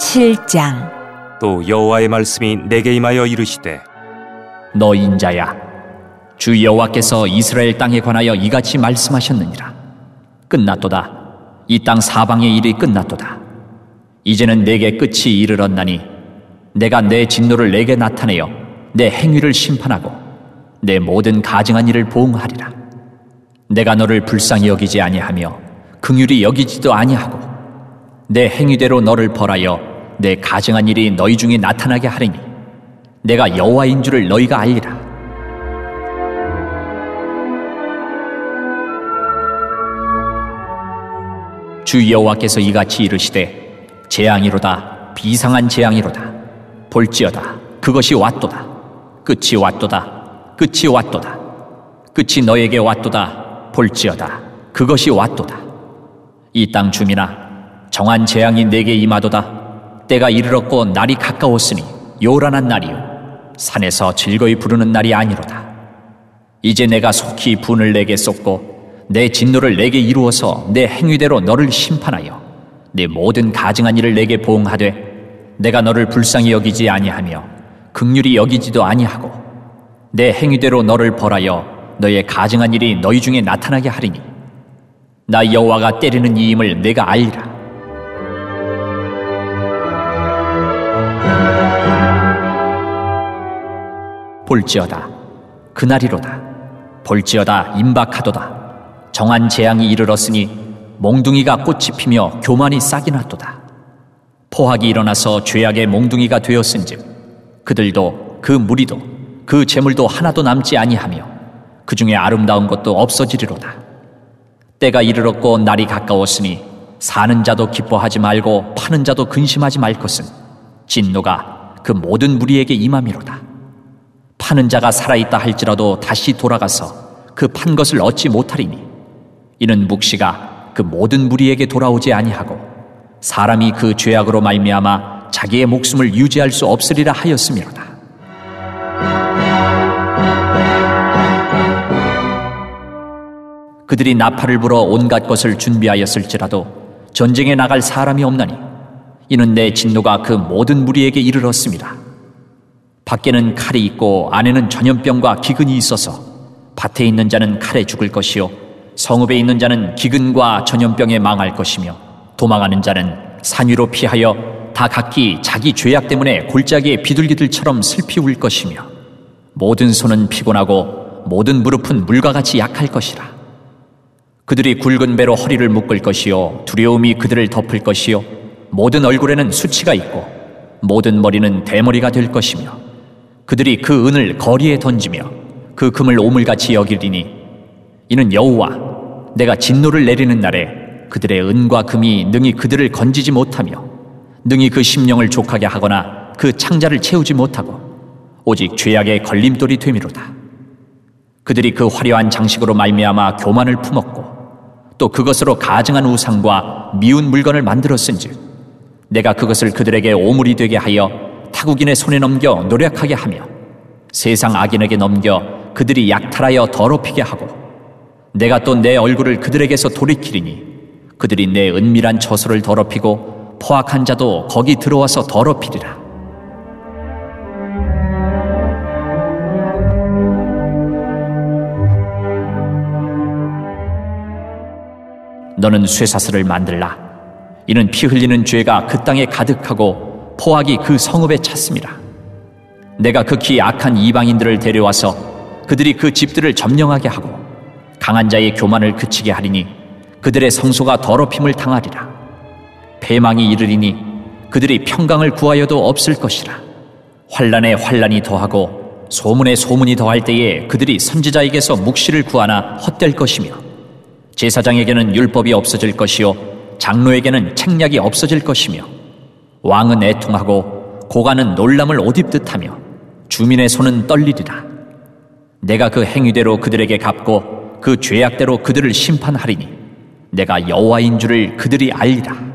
7장. 또 여호와의 말씀이 내게 임하여 이르시되 너 인자야, 주 여호와께서 이스라엘 땅에 관하여 이같이 말씀하셨느니라. 끝났도다. 이 땅 사방의 일이 끝났도다. 이제는 내게 끝이 이르렀나니 내가 내 진노를 내게 나타내어 내 행위를 심판하고 내 모든 가증한 일을 보응하리라. 내가 너를 불쌍히 여기지 아니하며 긍휼히 여기지도 아니하고 내 행위대로 너를 벌하여 내 가증한 일이 너희 중에 나타나게 하리니 내가 여호와인 줄을 너희가 알리라. 주 여호와께서 이같이 이르시되 재앙이로다, 비상한 재앙이로다. 볼지어다, 그것이 왔도다. 끝이 왔도다, 끝이 왔도다. 끝이 너에게 왔도다. 볼지어다, 그것이 왔도다. 이 땅 주민아, 정한 재앙이 내게 임하도다. 때가 이르렀고 날이 가까웠으니 요란한 날이요 산에서 즐거이 부르는 날이 아니로다. 이제 내가 속히 분을 내게 쏟고 내 진노를 내게 이루어서 내 행위대로 너를 심판하여 내 모든 가증한 일을 내게 보응하되 내가 너를 불쌍히 여기지 아니하며 긍휼히 여기지도 아니하고 내 행위대로 너를 벌하여 너의 가증한 일이 너희 중에 나타나게 하리니 나 여호와가 때리는 이임을 내가 알리라. 볼지어다, 그날이로다. 볼지어다, 임박하도다. 정한 재앙이 이르렀으니 몽둥이가 꽃이 피며 교만이 싹이 났도다. 포악이 일어나서 죄악의 몽둥이가 되었은즉 그들도 그 무리도 그 재물도 하나도 남지 아니하며 그 중에 아름다운 것도 없어지리로다. 때가 이르렀고 날이 가까웠으니 사는 자도 기뻐하지 말고 파는 자도 근심하지 말 것은 진노가 그 모든 무리에게 임함이로다. 파는 자가 살아있다 할지라도 다시 돌아가서 그 판 것을 얻지 못하리니 이는 묵시가 그 모든 무리에게 돌아오지 아니하고 사람이 그 죄악으로 말미암아 자기의 목숨을 유지할 수 없으리라 하였음이로다. 그들이 나팔을 불어 온갖 것을 준비하였을지라도 전쟁에 나갈 사람이 없나니 이는 내 진노가 그 모든 무리에게 이르렀습니다. 밖에는 칼이 있고 안에는 전염병과 기근이 있어서 밭에 있는 자는 칼에 죽을 것이요 성읍에 있는 자는 기근과 전염병에 망할 것이며 도망하는 자는 산 위로 피하여 다 각기 자기 죄악 때문에 골짜기에 비둘기들처럼 슬피 울 것이며 모든 손은 피곤하고 모든 무릎은 물과 같이 약할 것이라. 그들이 굵은 배로 허리를 묶을 것이요 두려움이 그들을 덮을 것이요 모든 얼굴에는 수치가 있고 모든 머리는 대머리가 될 것이며 그들이 그 은을 거리에 던지며 그 금을 오물같이 여기리니 이는 여호와 내가 진노를 내리는 날에 그들의 은과 금이 능히 그들을 건지지 못하며 능히 그 심령을 족하게 하거나 그 창자를 채우지 못하고 오직 죄악의 걸림돌이 되미로다. 그들이 그 화려한 장식으로 말미암아 교만을 품었고 또 그것으로 가증한 우상과 미운 물건을 만들었은즉 내가 그것을 그들에게 오물이 되게 하여 타국인의 손에 넘겨 노력하게 하며 세상 악인에게 넘겨 그들이 약탈하여 더럽히게 하고 내가 또 내 얼굴을 그들에게서 돌이키리니 그들이 내 은밀한 처소를 더럽히고 포악한 자도 거기 들어와서 더럽히리라. 너는 쇠사슬을 만들라. 이는 피 흘리는 죄가 그 땅에 가득하고 포악이 그 성읍에 찼습니다. 내가 극히 악한 이방인들을 데려와서 그들이 그 집들을 점령하게 하고 강한 자의 교만을 그치게 하리니 그들의 성소가 더럽힘을 당하리라. 패망이 이르리니 그들이 평강을 구하여도 없을 것이라. 환난에 환난이 더하고 소문에 소문이 더할 때에 그들이 선지자에게서 묵시를 구하나 헛될 것이며 제사장에게는 율법이 없어질 것이요 장로에게는 책략이 없어질 것이며 왕은 애통하고 고관은 놀람을 옷 입듯하며 주민의 손은 떨리리라. 내가 그 행위대로 그들에게 갚고 그 죄악대로 그들을 심판하리니 내가 여호와인 줄을 그들이 알리라.